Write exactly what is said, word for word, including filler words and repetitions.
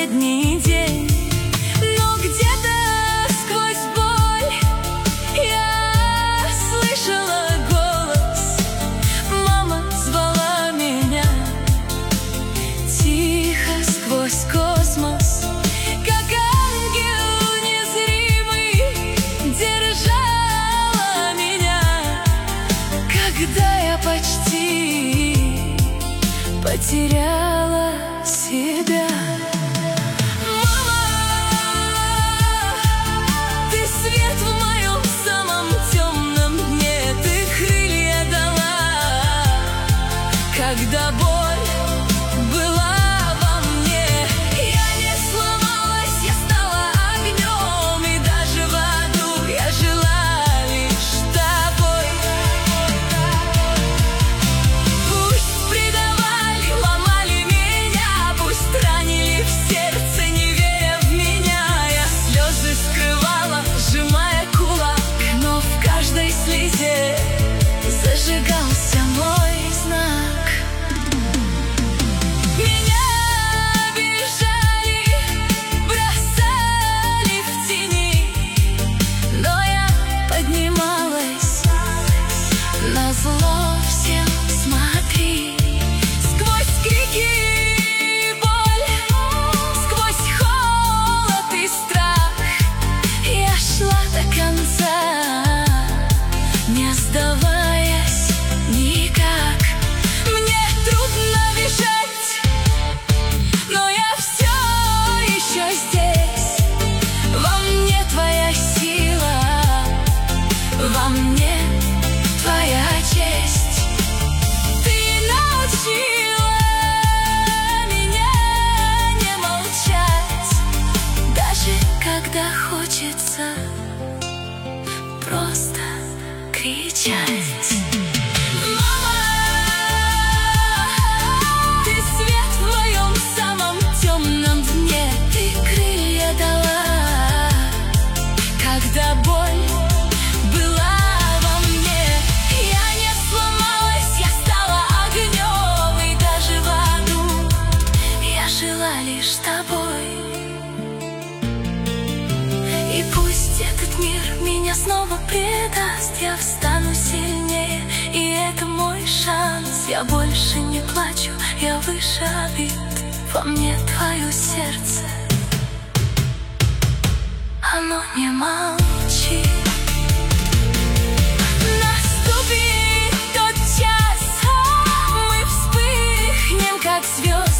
последний день. Но где-то сквозь боль я слышала голос. Мама звала меня тихо сквозь космос, как ангел незримый держала меня, когда я почти потеряла себя. Мама, ты свет в моем самом темном дне, ты крылья дала, когда боль была во мне. Я не сломалась, я стала огнем, и даже в аду я жила лишь тобой. Пусть предавали, ломали меня, пусть ранили в сердце, не веря в меня. Я слезы скрывала, сжимая кулак, но в каждой слезе зажигался мой знак. Меня обижали, бросали в тени, но я поднималась назло всем. Смотри, сквозь крики и боль, сквозь холод и страх я шла до конца, не сдаваясь никак. Мне трудно бежать, но я все еще здесь. Во мне твоя сила, во мне твоя честь. Ты научила меня не молчать, даже когда хочется просто кричать. Мама, ты свет в моем самом темном дне, ты крылья дала, когда боль была во мне. Я не сломалась, я стала огнем, и даже в аду я жила лишь с тобой. И пусть этот мир меня снова предаст, я встану сильнее, и это мой шанс. Я больше не плачу, я выше обид, во мне твое сердце, оно не молчит. Наступит тот час, мы вспыхнем, как звезды.